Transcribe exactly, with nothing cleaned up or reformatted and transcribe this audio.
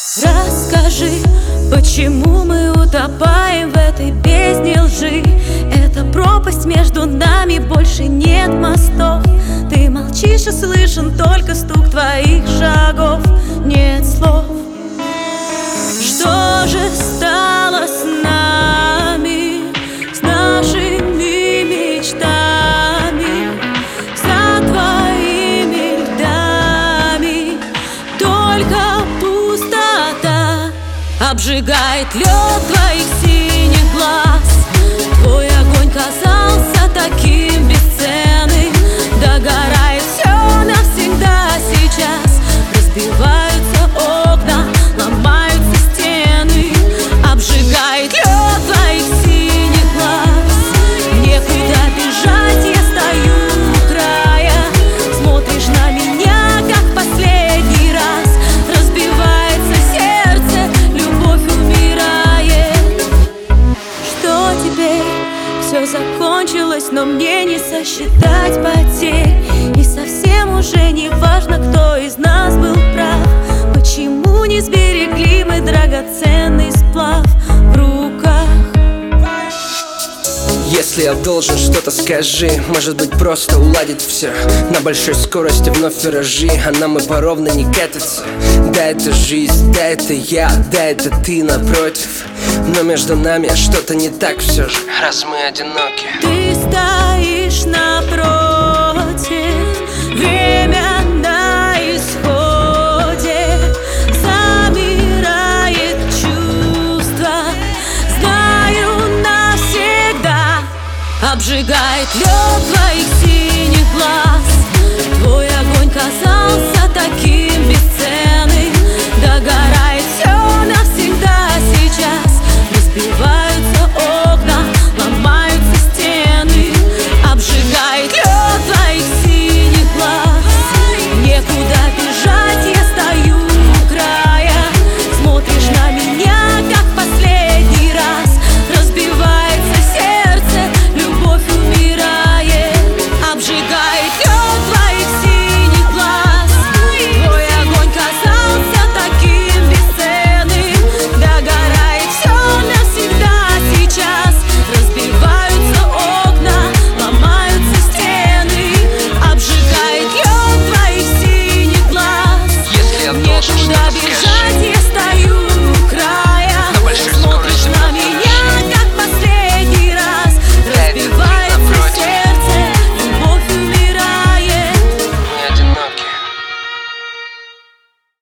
Расскажи, почему мы утопаем в этой бездне лжи? Это пропасть между нами, больше нет мостов. Ты молчишь и слышен только стук твоих шагов. Нет слов. Что же стало с нами, с нашими мечтами, за твоими льдами? Только пустота обжигает лед твоих синих глаз. Твой огонь казался таким бесценным. Догорает все навсегда сейчас. Разбиваются окна, ломаются стены. Обжигает лед твоих синих глаз. Некуда бежать, я стою у края. Смотришь на меня, как в последний раз. Разбивается сердце, любовь умирает. Что теперь? Все закончилось, но мне не сосчитать потерь. И совсем уже не важно, кто из нас был прав. Почему не сберегли мы драгоценный сплав в руках? Если я должен что-то, скажи. Может быть, просто уладить все на большой скорости, вновь виражи. А нам и поровну не кататься. Да, это жизнь, да, это я, да, это ты напротив. Но между нами что-то не так все же, раз мы одиноки. Ты стоишь напротив, время на исходе. Замирает чувство, знаю навсегда. Обжигает лед твоих синих глаз. Твой огонь казался